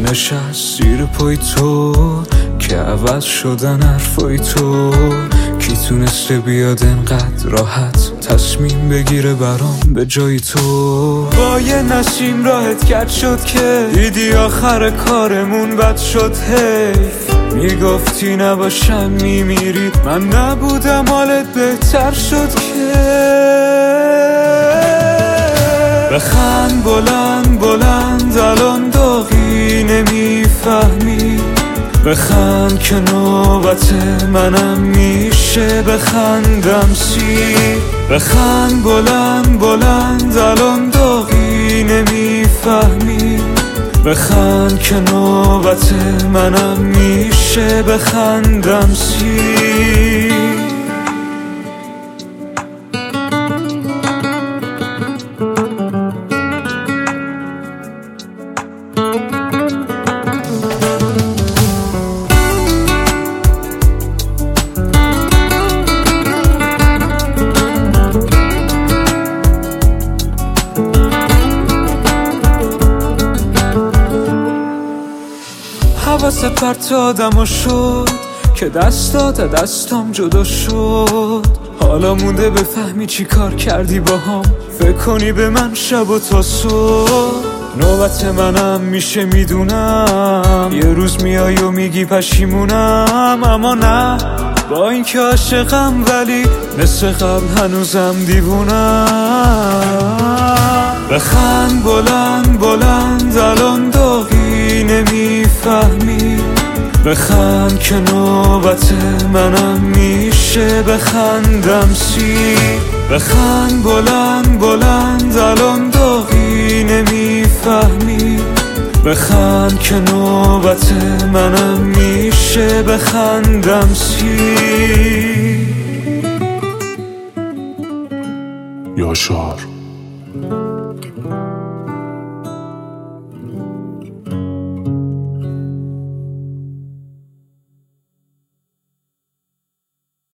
نشست زیر پای تو که عوض شدن حرفای تو. کی تونسته بیاد انقدر راحت تصمیم بگیره برام به جای تو؟ با یه نسیم راحت کرد شد که دیدی آخر کارمون بد شد. حیف میگفتی نباشم میمیری، من نبودم حالت بهتر شد که. بخند بلند بلند الان داغی نمیفهمی، بخند که نوبت منم میشه بخندم سی. بخند بلند بلند الان داغی نمیفهمی، بخند که نوبت منم میشه بخندم سی. حواس پرت آدمو شد که دستات دستام جدا شد. حالا مونده بفهمی چی کار کردی با هم، فکر کنی به من شب و تا صبح. نوبت منم میشه میدونم، یه روز میای و میگی پشیمونم. اما نه، با این که عاشقم ولی مثل قبل هنوزم دیوونم. بخند بلند بلند الان داغی نمیفهمی، بخند که نوبت منم میشه بخندم سی. بخند بلند بلند الان داغی نمیفهمی، بخند که نوبت منم میشه بخندم سی. یاشار